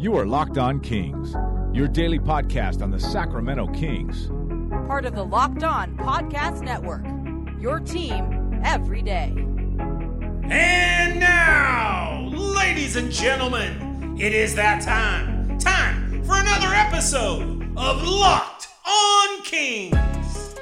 You are Locked On Kings, your daily podcast on the Sacramento Kings. Part of the Locked On Podcast Network, your team every day. And now, ladies and gentlemen, it is that time. Time for another episode of Locked On Kings.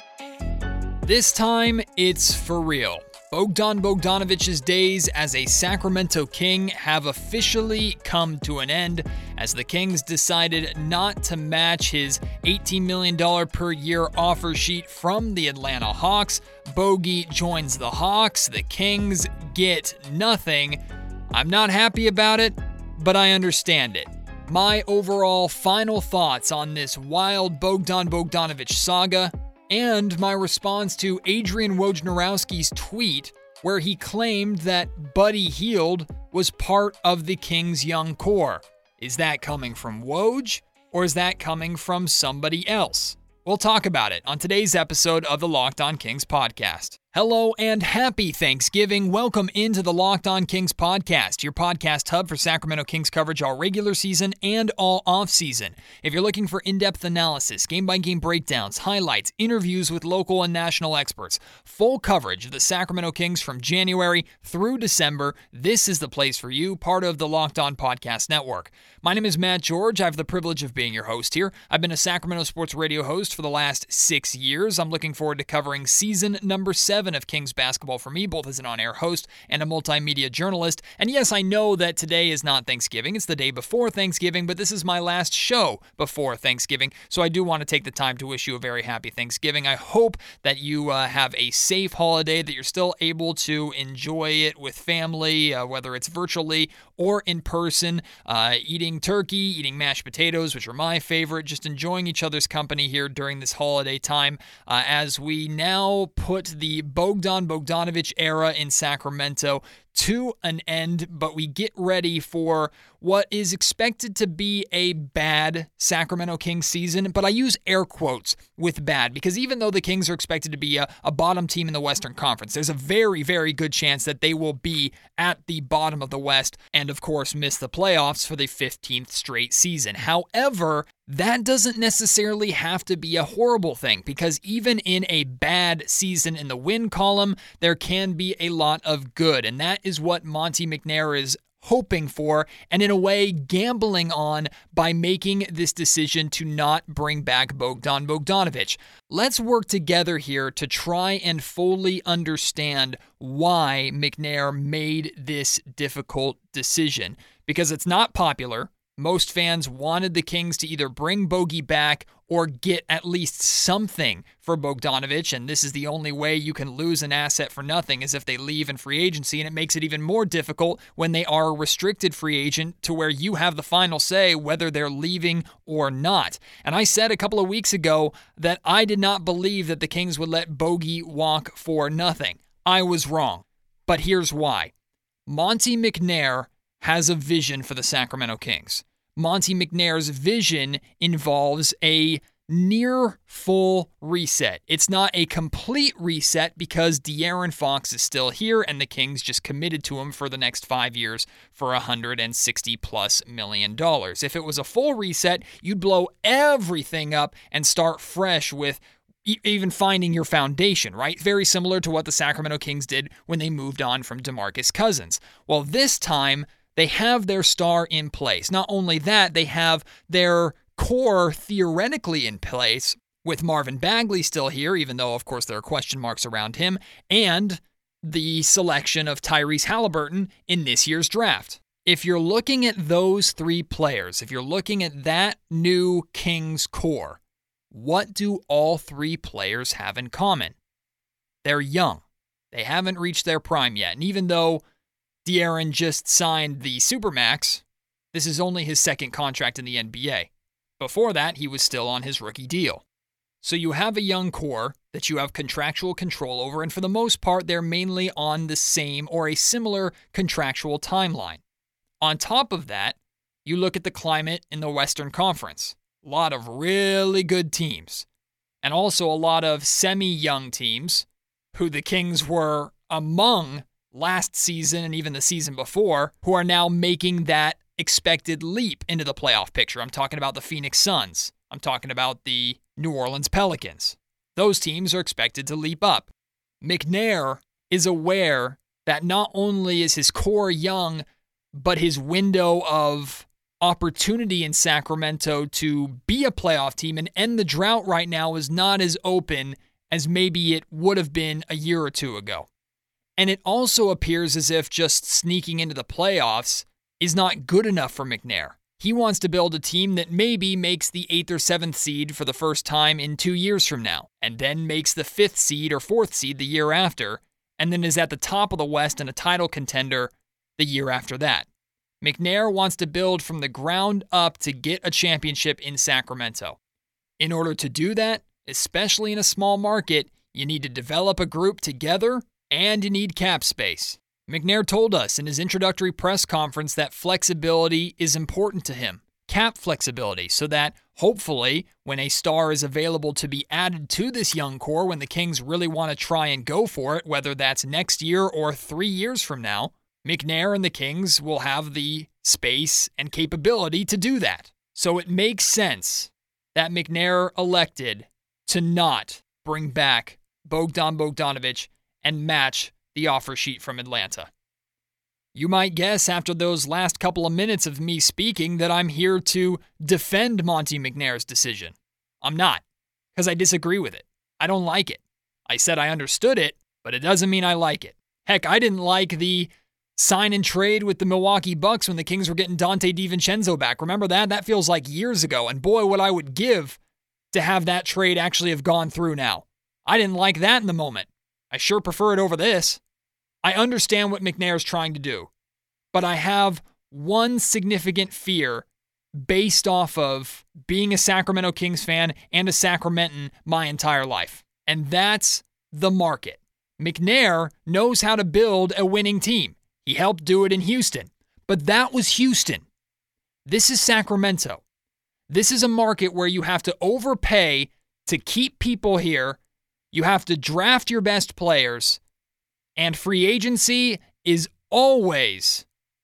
This time, it's for real. Bogdan Bogdanovic's days as a Sacramento King have officially come to an end as the Kings decided not to match his $18 million per year offer sheet from the Atlanta Hawks. Bogey joins the Hawks. The Kings get nothing. I'm not happy about it, but I understand it. My overall final thoughts on this wild Bogdan Bogdanovic saga, and my response to Adrian Wojnarowski's tweet where he claimed that Buddy Hield was part of the Kings' young core. Is that coming from Woj, or is that coming from somebody else? We'll talk about it on today's episode of the Locked On Kings podcast. Hello and happy Thanksgiving. Welcome into the Locked On Kings podcast, your podcast hub for Sacramento Kings coverage all regular season and all off-season. If you're looking for in-depth analysis, game-by-game breakdowns, highlights, interviews with local and national experts, full coverage of the Sacramento Kings from January through December, this is the place for you, part of the Locked On Podcast Network. My name is Matt George. I have the privilege of being your host here. I've been a Sacramento sports radio host for the last 6 years. I'm looking forward to covering season number 7 of Kings basketball for me, both as an on-air host and a multimedia journalist. And yes, I know that today is not Thanksgiving. It's the day before Thanksgiving, but this is my last show before Thanksgiving, so I do want to take the time to wish you a very happy Thanksgiving. I hope that you have a safe holiday, that you're still able to enjoy it with family, whether it's virtually or in person, eating turkey, eating mashed potatoes, which are my favorite, just enjoying each other's company here during this holiday time as we now put the Bogdan Bogdanovic era in Sacramento to an end, but we get ready for what is expected to be a bad Sacramento Kings season, but I use air quotes with bad because even though the Kings are expected to be a bottom team in the Western Conference, there's a very, very good chance that they will be at the bottom of the West and, of course, miss the playoffs for the 15th straight season. However, that doesn't necessarily have to be a horrible thing because even in a bad season in the win column, there can be a lot of good, and that is what Monte McNair is hoping for and in a way gambling on by making this decision to not bring back Bogdan Bogdanovic. Let's work together here to try and fully understand why McNair made this difficult decision, because it's not popular. Most fans wanted the Kings to either bring Bogey back or get at least something for Bogdanovic, and this is the only way you can lose an asset for nothing is if they leave in free agency, and it makes it even more difficult when they are a restricted free agent to where you have the final say whether they're leaving or not. And I said a couple of weeks ago that I did not believe that the Kings would let Bogey walk for nothing. I was wrong, but here's why. Monte McNair has a vision for the Sacramento Kings. Monte McNair's vision involves a near full reset. It's not a complete reset because De'Aaron Fox is still here and the Kings just committed to him for the next 5 years for $160+ million. If it was a full reset, you'd blow everything up and start fresh with even finding your foundation, right? Very similar to what the Sacramento Kings did when they moved on from DeMarcus Cousins. Well, this time, they have their star in place. Not only that, they have their core theoretically in place with Marvin Bagley still here, even though, of course, there are question marks around him, and the selection of Tyrese Halliburton in this year's draft. If you're looking at those three players, if you're looking at that new Kings core, what do all three players have in common? They're young. They haven't reached their prime yet. And even though De'Aaron just signed the Supermax, this is only his second contract in the NBA. Before that, he was still on his rookie deal. So you have a young core that you have contractual control over, and for the most part, they're mainly on the same or a similar contractual timeline. On top of that, you look at the climate in the Western Conference. A lot of really good teams, and also a lot of semi-young teams who the Kings were among last season and even the season before, who are now making that expected leap into the playoff picture. I'm talking about the Phoenix Suns. I'm talking about the New Orleans Pelicans. Those teams are expected to leap up. McNair is aware that not only is his core young, but his window of opportunity in Sacramento to be a playoff team and end the drought right now is not as open as maybe it would have been a year or two ago. And it also appears as if just sneaking into the playoffs is not good enough for McNair. He wants to build a team that maybe makes the 8th or 7th seed for the first time in 2 years from now, and then makes the 5th seed or 4th seed the year after, and then is at the top of the West and a title contender the year after that. McNair wants to build from the ground up to get a championship in Sacramento. In order to do that, especially in a small market, you need to develop a group together and you need cap space. McNair told us in his introductory press conference that flexibility is important to him. Cap flexibility, so that hopefully when a star is available to be added to this young core, when the Kings really want to try and go for it, whether that's next year or 3 years from now, McNair and the Kings will have the space and capability to do that. So it makes sense that McNair elected to not bring back Bogdan Bogdanovic and match the offer sheet from Atlanta. You might guess after those last couple of minutes of me speaking that I'm here to defend Monte McNair's decision. I'm not, because I disagree with it. I don't like it. I said I understood it, but it doesn't mean I like it. Heck, I didn't like the sign and trade with the Milwaukee Bucks when the Kings were getting Dante DiVincenzo back. Remember that? That feels like years ago, and boy, what I would give to have that trade actually have gone through now. I didn't like that in the moment. I sure prefer it over this. I understand what McNair's trying to do, but I have one significant fear based off of being a Sacramento Kings fan and a Sacramentan my entire life, and that's the market. McNair knows how to build a winning team. He helped do it in Houston, but that was Houston. This is Sacramento. This is a market where you have to overpay to keep people here. You have to draft your best players, and free agency is always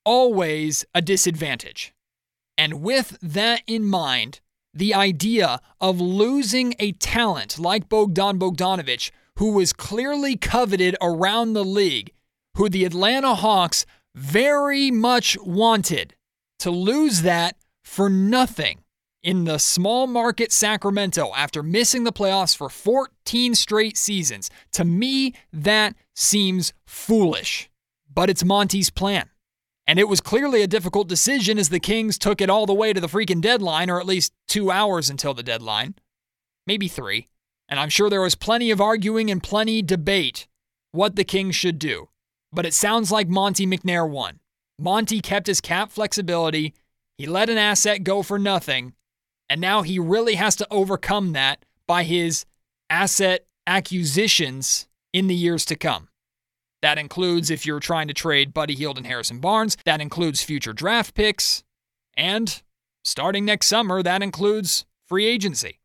a disadvantage. And with that in mind, the idea of losing a talent like Bogdan Bogdanovic, who was clearly coveted around the league, who the Atlanta Hawks very much wanted, to lose that for nothing in the small market Sacramento after missing the playoffs for 14 straight seasons, to me, that seems foolish. But it's Monty's plan. And it was clearly a difficult decision as the Kings took it all the way to the freaking deadline, or at least 2 hours until the deadline. Maybe 3. And I'm sure there was plenty of arguing and plenty debate what the Kings should do. But it sounds like Monte McNair won. Monty kept his cap flexibility. He let an asset go for nothing. And now he really has to overcome that by his asset acquisitions in the years to come. That includes if you're trying to trade Buddy Hield and Harrison Barnes. That includes future draft picks. And starting next summer, that includes free agency.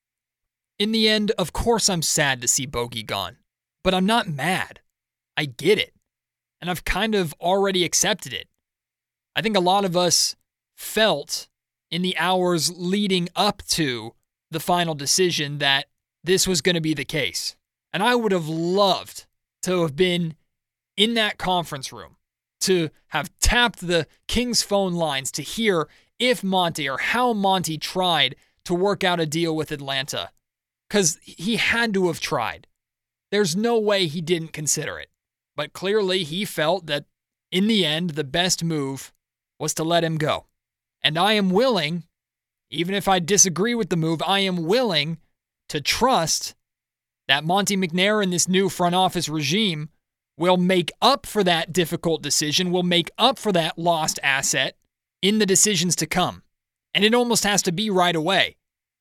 In the end, of course I'm sad to see Bogey gone. But I'm not mad. I get it. And I've kind of already accepted it. I think a lot of us felt in the hours leading up to the final decision that this was going to be the case. And I would have loved to have been in that conference room, to have tapped the Kings phone lines to hear if Monty or how Monty tried to work out a deal with Atlanta. Because he had to have tried. There's no way he didn't consider it. But clearly he felt that in the end, the best move was to let him go. And I am willing, even if I disagree with the move, I am willing to trust that Monte McNair and this new front office regime will make up for that difficult decision, will make up for that lost asset in the decisions to come. And it almost has to be right away,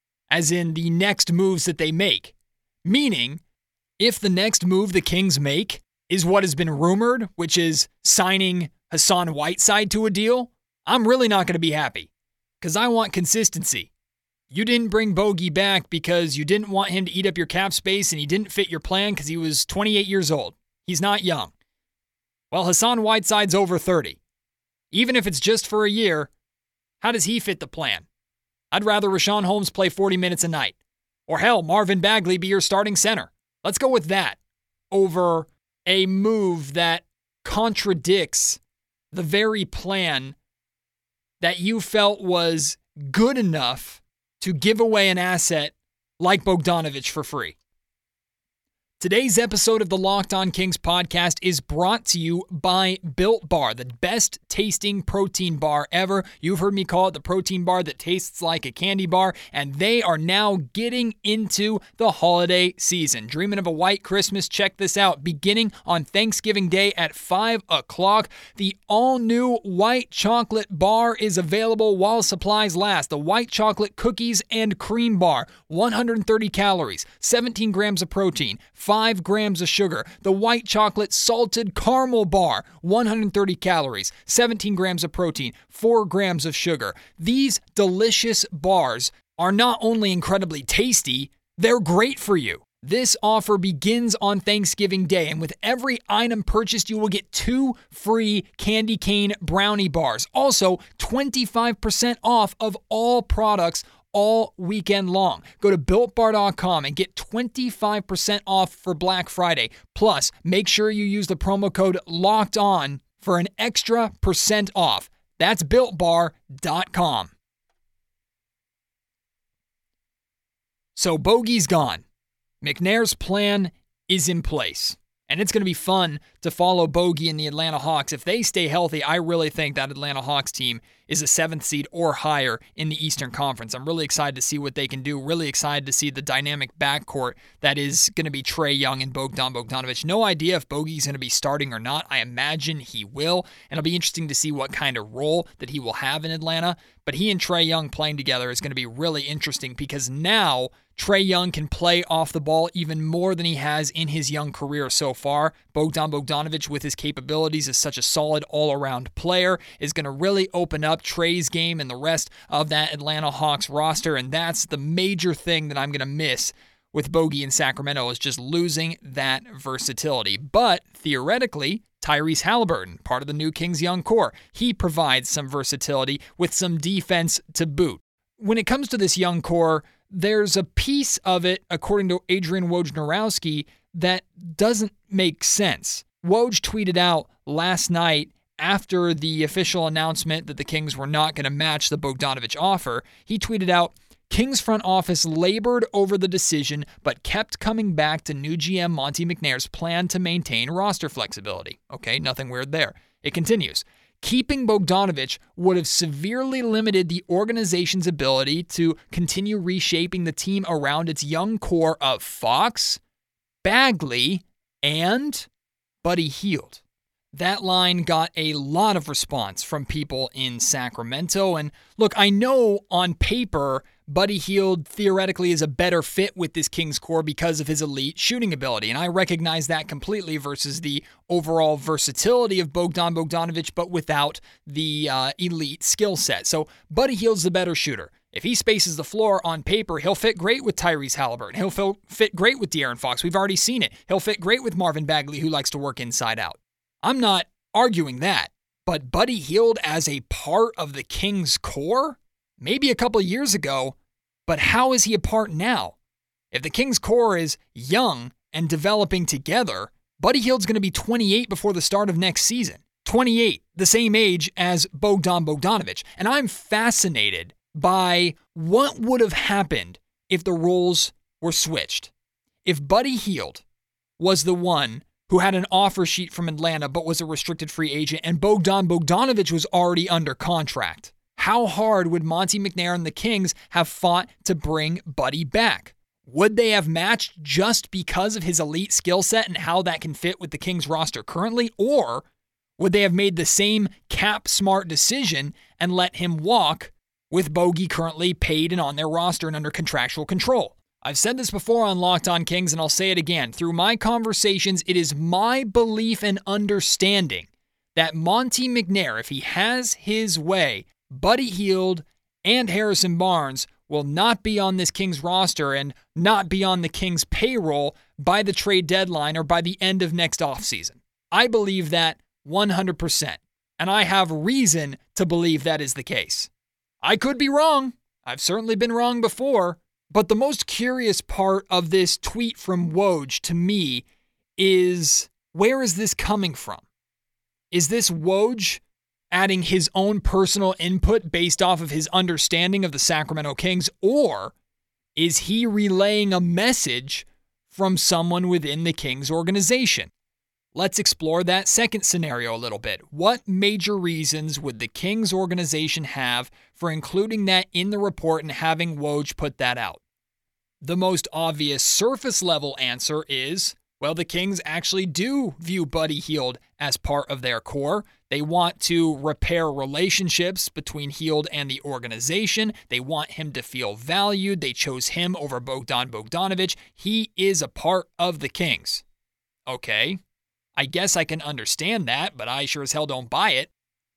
as in the next moves that they make. Meaning, if the next move the Kings make is what has been rumored, which is signing Hassan Whiteside to a deal, I'm really not going to be happy, because I want consistency. You didn't bring Bogey back because you didn't want him to eat up your cap space and he didn't fit your plan because he was 28 years old. He's not young. Well, Hassan Whiteside's over 30. Even if it's just for a year, How does he fit the plan? I'd rather Rashawn Holmes play 40 minutes a night. Or hell, Marvin Bagley be your starting center. Let's go with that over a move that contradicts the very plan that you felt was good enough to give away an asset like Bogdanović for free. Today's episode of the Locked On Kings podcast is brought to you by Built Bar, the best tasting protein bar ever. You've heard me call it the protein bar that tastes like a candy bar, and they are now getting into the holiday season. Dreaming of a white Christmas? Check this out. Beginning on Thanksgiving Day at 5 o'clock, the all-new white chocolate bar is available while supplies last. The white chocolate cookies and cream bar, 130 calories, 17 grams of protein, 5 grams of sugar. The white chocolate salted caramel bar, 130 calories, 17 grams of protein, 4 grams of sugar. These delicious bars are not only incredibly tasty, they're great for you. This offer begins on Thanksgiving Day, and with every item purchased, you will get 2 free candy cane brownie bars. Also, 25% off of all products all weekend long. Go to BuiltBar.com and get 25% off for Black Friday. Plus, make sure you use the promo code LOCKEDON for an extra % off. That's BuiltBar.com. So Bogey's gone. McNair's plan is in place. And it's going to be fun to follow Bogey and the Atlanta Hawks. If they stay healthy, I really think that Atlanta Hawks team is a 7th seed or higher in the Eastern Conference. I'm really excited to see what they can do. Really excited to see the dynamic backcourt that is going to be Trae Young and Bogdan Bogdanović. No idea if Bogey's going to be starting or not. I imagine he will. And it'll be interesting to see what kind of role that he will have in Atlanta. But he and Trae Young playing together is going to be really interesting because now Trae Young can play off the ball even more than he has in his young career so far. Bogdan Bogdanović, with his capabilities as such a solid all-around player, is going to really open up Trae's game and the rest of that Atlanta Hawks roster, and that's the major thing that I'm going to miss with Bogey in Sacramento, is just losing that versatility. But theoretically, Tyrese Halliburton, part of the new Kings young core, he provides some versatility with some defense to boot. When it comes to this young core, there's a piece of it, according to Adrian Wojnarowski, that doesn't make sense. Woj tweeted out last night after the official announcement that the Kings were not going to match the Bogdanović offer. He tweeted out, Kings front office labored over the decision, but kept coming back to new GM Monte McNair's plan to maintain roster flexibility. Okay, nothing weird there. It continues. Keeping Bogdanović would have severely limited the organization's ability to continue reshaping the team around its young core of Fox, Bagley, and Buddy Hield. That line got a lot of response from people in Sacramento. And look, I know on paper, Buddy Hield theoretically is a better fit with this Kings core because of his elite shooting ability. And I recognize that completely versus the overall versatility of Bogdan Bogdanović, but without the elite skill set. So Buddy Hield's the better shooter. If he spaces the floor on paper, he'll fit great with Tyrese Halliburton. He'll fit great with De'Aaron Fox. We've already seen it. He'll fit great with Marvin Bagley, who likes to work inside out. I'm not arguing that, but Buddy Hield as a part of the Kings core? Maybe a couple years ago, but how is he a part now? If the Kings core is young and developing together, Buddy Hield's going to be 28 before the start of next season. 28, the same age as Bogdan Bogdanović. And I'm fascinated by what would have happened if the roles were switched. If Buddy Hield was the one who had an offer sheet from Atlanta but was a restricted free agent, and Bogdan Bogdanović was already under contract, how hard would Monte McNair and the Kings have fought to bring Buddy back? Would they have matched just because of his elite skill set and how that can fit with the Kings roster currently? Or would they have made the same cap-smart decision and let him walk with Bogey currently paid and on their roster and under contractual control? I've said this before on Locked On Kings, and I'll say it again. Through my conversations, it is my belief and understanding that Monte McNair, if he has his way, Buddy Hield and Harrison Barnes will not be on this Kings roster and not be on the Kings payroll by the trade deadline or by the end of next offseason. I believe that 100%, and I have reason to believe that is the case. I could be wrong. I've certainly been wrong before. But the most curious part of this tweet from Woj to me is, where is this coming from? Is this Woj adding his own personal input based off of his understanding of the Sacramento Kings, or is he relaying a message from someone within the Kings organization? Let's explore that second scenario a little bit. What major reasons would the Kings organization have for including that in the report and having Woj put that out? The most obvious surface level answer is, well, the Kings actually do view Buddy Hield as part of their core. They want to repair relationships between Hield and the organization. They want him to feel valued. They chose him over Bogdan Bogdanovic. He is a part of the Kings. Okay, I guess I can understand that, but I sure as hell don't buy it.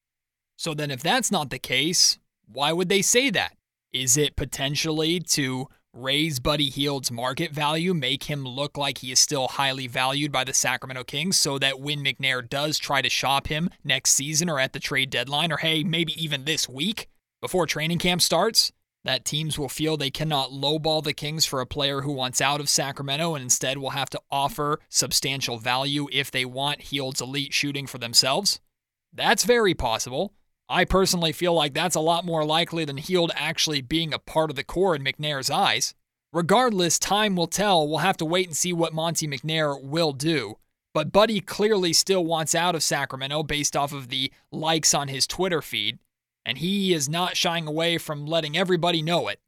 So then if that's not the case, why would they say that? Is it potentially to raise Buddy Hield's market value, make him look like he is still highly valued by the Sacramento Kings so that when McNair does try to shop him next season or at the trade deadline, or hey, maybe even this week before training camp starts, that teams will feel they cannot lowball the Kings for a player who wants out of Sacramento and instead will have to offer substantial value if they want Hield's elite shooting for themselves? That's very possible. I personally feel like that's a lot more likely than Hield actually being a part of the core in McNair's eyes. Regardless, time will tell. We'll have to wait and see what Monte McNair will do. But Buddy clearly still wants out of Sacramento based off of the likes on his Twitter feed, and he is not shying away from letting everybody know it.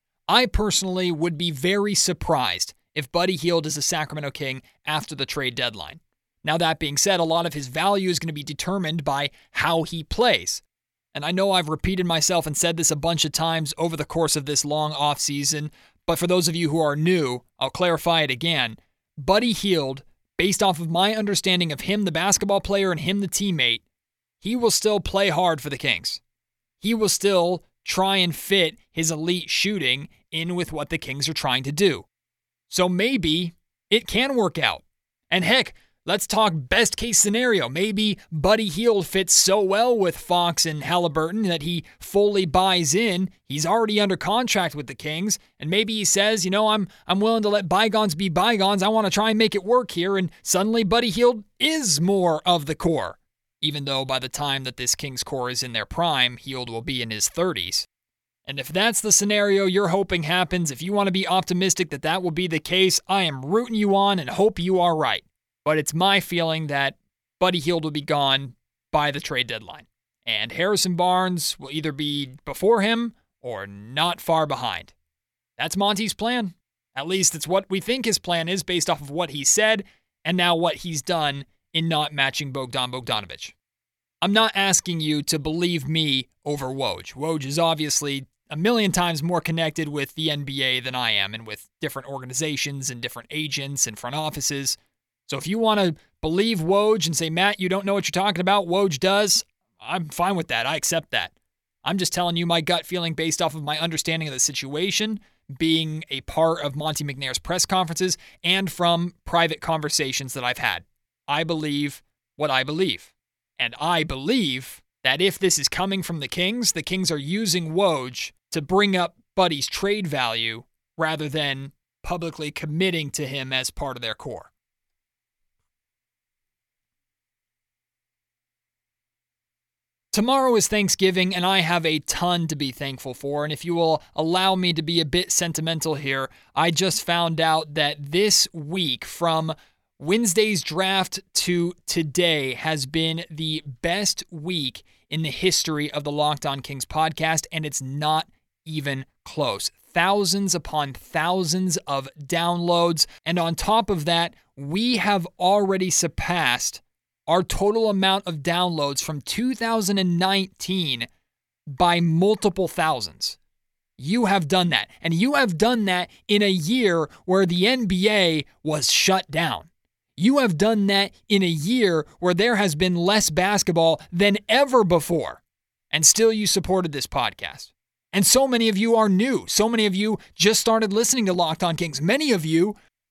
I personally would be very surprised if Buddy Hield is a Sacramento King after the trade deadline. Now, that being said, a lot of his value is going to be determined by how he plays. And I know I've repeated myself and said this a bunch of times over the course of this long offseason, but for those of you who are new, I'll clarify it again. Buddy Hield, based off of my understanding of him, the basketball player, and him, the teammate, he will still play hard for the Kings. He will still try and fit his elite shooting in with what the Kings are trying to do. So maybe it can work out. And heck, let's talk best case scenario. Maybe Buddy Hield fits so well with Fox and Halliburton that he fully buys in. He's already under contract with the Kings, and maybe he says, I'm willing to let bygones be bygones. I want to try and make it work here, and suddenly Buddy Hield is more of the core. Even though by the time that this Kings core is in their prime, Hield will be in his 30s. And if that's the scenario you're hoping happens, if you want to be optimistic that that will be the case, I am rooting you on and hope you are right. But it's my feeling that Buddy Hield will be gone by the trade deadline. And Harrison Barnes will either be before him or not far behind. That's Monty's plan. At least it's what we think his plan is based off of what he said and now what he's done in not matching Bogdan Bogdanovic. I'm not asking you to believe me over Woj. Woj is obviously a million times more connected with the NBA than I am and with different organizations and different agents and front offices. So if you want to believe Woj and say, Matt, you don't know what you're talking about, Woj does, I'm fine with that. I accept that. I'm just telling you my gut feeling based off of my understanding of the situation, being a part of Monte McNair's press conferences and from private conversations that I've had. I believe what I believe. And I believe that if this is coming from the Kings are using Woj to bring up Buddy's trade value rather than publicly committing to him as part of their core. Tomorrow is Thanksgiving, and I have a ton to be thankful for. And if you will allow me to be a bit sentimental here, I just found out that this week, from Wednesday's draft to today, has been the best week in the history of the Locked On Kings podcast, and it's not even close. Thousands upon thousands of downloads, and on top of that, we have already surpassed our total amount of downloads from 2019 by multiple thousands. You have done that. And you have done that in a year where the NBA was shut down. You have done that in a year where there has been less basketball than ever before. And still you supported this podcast. And so many of you are new. So many of you just started listening to Locked On Kings. Many of you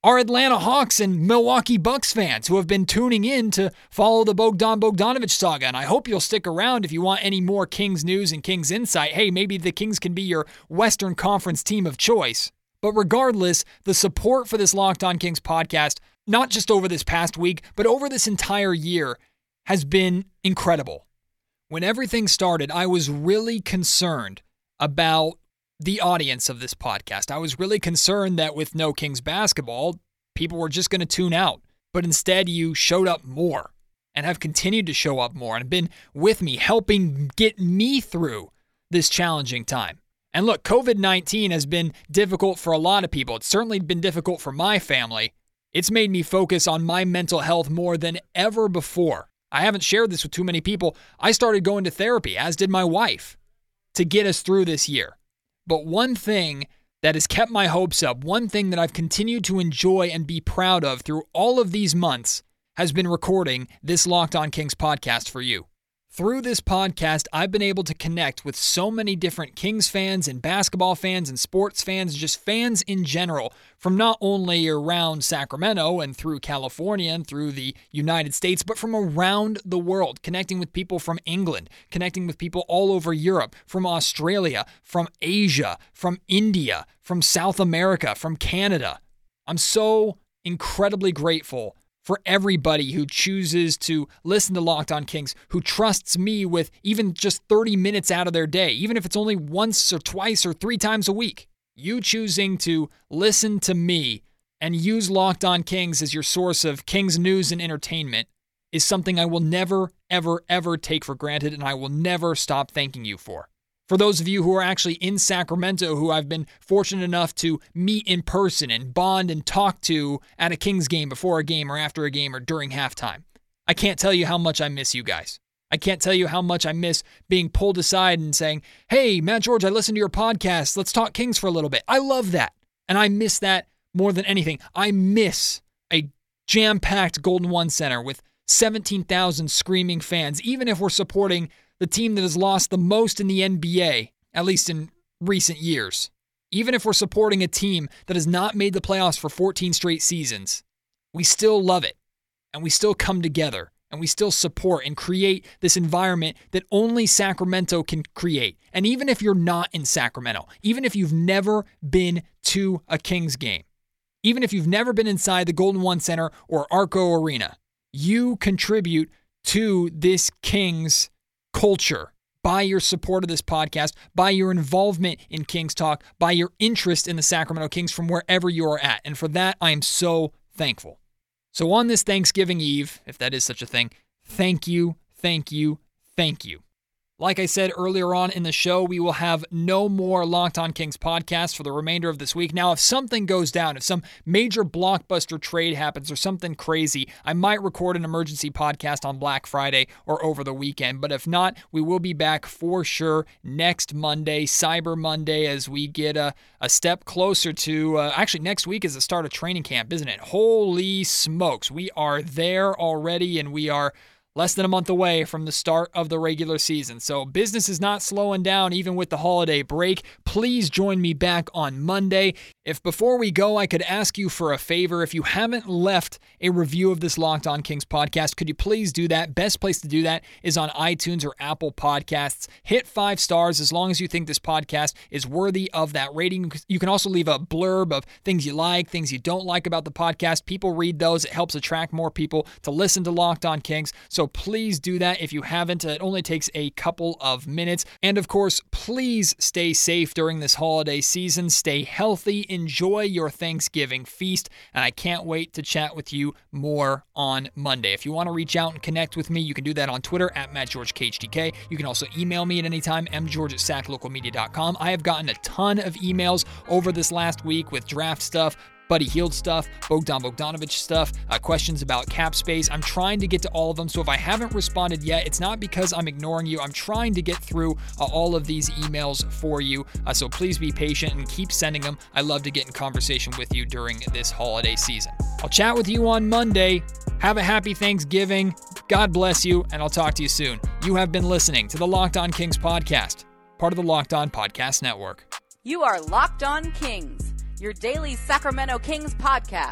our Atlanta Hawks and Milwaukee Bucks fans who have been tuning in to follow the Bogdan Bogdanovic saga. And I hope you'll stick around if you want any more Kings news and Kings insight. Hey, maybe the Kings can be your Western Conference team of choice. But regardless, the support for this Locked On Kings podcast, not just over this past week, but over this entire year, has been incredible. When everything started, I was really concerned about the audience of this podcast. I was really concerned that with no Kings basketball, people were just going to tune out. But instead, you showed up more and have continued to show up more and have been with me, helping get me through this challenging time. And look, COVID-19 has been difficult for a lot of people. It's certainly been difficult for my family. It's made me focus on my mental health more than ever before. I haven't shared this with too many people. I started going to therapy, as did my wife, to get us through this year. But one thing that has kept my hopes up, one thing that I've continued to enjoy and be proud of through all of these months, has been recording this Locked On Kings podcast for you. Through this podcast, I've been able to connect with so many different Kings fans and basketball fans and sports fans, just fans in general, from not only around Sacramento and through California and through the United States, but from around the world, connecting with people from England, connecting with people all over Europe, from Australia, from Asia, from India, from South America, from Canada. I'm so incredibly grateful for everybody who chooses to listen to Locked On Kings, who trusts me with even just 30 minutes out of their day, even if it's only once or twice or 3 times a week. You choosing to listen to me and use Locked On Kings as your source of Kings news and entertainment is something I will never, ever, ever take for granted, and I will never stop thanking you for. For those of you who are actually in Sacramento, who I've been fortunate enough to meet in person and bond and talk to at a Kings game, before a game or after a game or during halftime, I can't tell you how much I miss you guys. I can't tell you how much I miss being pulled aside and saying, hey, Matt George, I listened to your podcast. Let's talk Kings for a little bit. I love that. And I miss that more than anything. I miss a jam-packed Golden One Center with 17,000 screaming fans, even if we're supporting the team that has lost the most in the NBA, at least in recent years. Even if we're supporting a team that has not made the playoffs for 14 straight seasons, we still love it, and we still come together, and we still support and create this environment that only Sacramento can create. And even if you're not in Sacramento, even if you've never been to a Kings game, even if you've never been inside the Golden One Center or Arco Arena, you contribute to this Kings culture by your support of this podcast, by your involvement in Kings Talk, by your interest in the Sacramento Kings from wherever you are at. And for that, I am so thankful. So on this Thanksgiving Eve, if that is such a thing, thank you, thank you, thank you. Like I said earlier on in the show, we will have no more Locked On Kings podcast for the remainder of this week. Now, if something goes down, if some major blockbuster trade happens or something crazy, I might record an emergency podcast on Black Friday or over the weekend. But if not, we will be back for sure next Monday, Cyber Monday, as we get a step closer to, actually next week is the start of training camp, isn't it? Holy smokes, we are there already, and we are less than a month away from the start of the regular season. So business is not slowing down even with the holiday break. Please join me back on Monday. If before we go, I could ask you for a favor. If you haven't left a review of this Locked On Kings podcast, could you please do that? Best place to do that is on iTunes or Apple Podcasts. Hit 5 stars as long as you think this podcast is worthy of that rating. You can also leave a blurb of things you like, things you don't like about the podcast. People read those. It helps attract more people to listen to Locked On Kings. So please do that if you haven't. It only takes a couple of minutes. And of course, please stay safe during this holiday season. Stay healthy. Enjoy your Thanksgiving feast. And I can't wait to chat with you more on Monday. If you want to reach out and connect with me, you can do that on Twitter at MattGeorgeKHTK. You can also email me at any time, mgeorge@saclocalmedia.com. I have gotten a ton of emails over this last week with draft stuff, Buddy Hield stuff, Bogdan Bogdanovic stuff, questions about cap space. I'm trying to get to all of them, so if I haven't responded yet, it's not because I'm ignoring you. I'm trying to get through all of these emails for you, so please be patient and keep sending them. I love to get in conversation with you during this holiday season. I'll chat with you on Monday. Have a happy Thanksgiving. God bless you, and I'll talk to you soon. You have been listening to the Locked On Kings podcast, part of the Locked On Podcast Network. You are Locked On Kings, your daily Sacramento Kings podcast,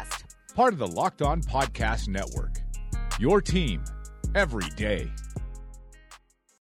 Part of the Locked On Podcast Network. Your team every day.